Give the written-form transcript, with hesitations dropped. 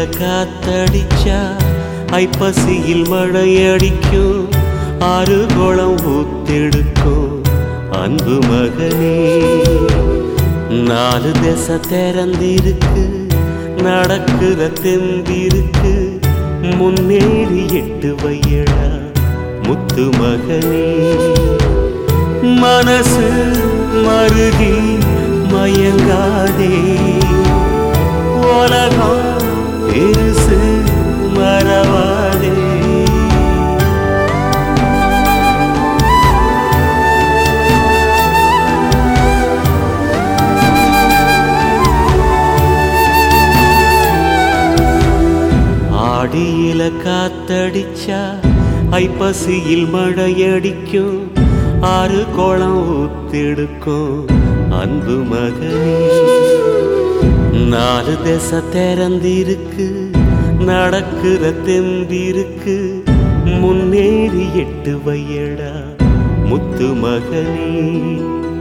காத்தடிச்சா ஐப்பசியில் மழையடிக்கும், ஆறு குளம் ஊத்தெடுக்கும் அன்பு மகனே. நாலு திசை திறந்திருக்கு, நடக்குற தெம்பிருக்கு, முன்னேறி 8 வையடா முத்து மகனே. மனசு மருகி மயங்காதே, உலகம் பெருசு மறவாதே. ஆடியில காத்தடிச்சா ஐப்பசியில் மழையடிக்கும், ஆறு குளம் ஊத்தெடுக்கும் அன்பு மகனே. நாலு திசை திறந்திருக்கு, நடக்குற தெம்பிருக்கு, முன்னேறி 8 வையடா முத்து மகனே.